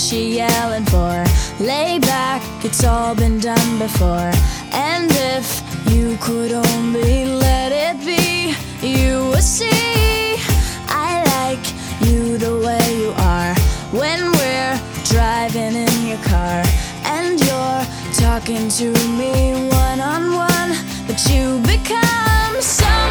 what you're yelling for. Lay back, it's all been done before. And if you could only let it be, you would see I like you the way you are. When we're driving in your car and you're talking to me one-on-one, but you become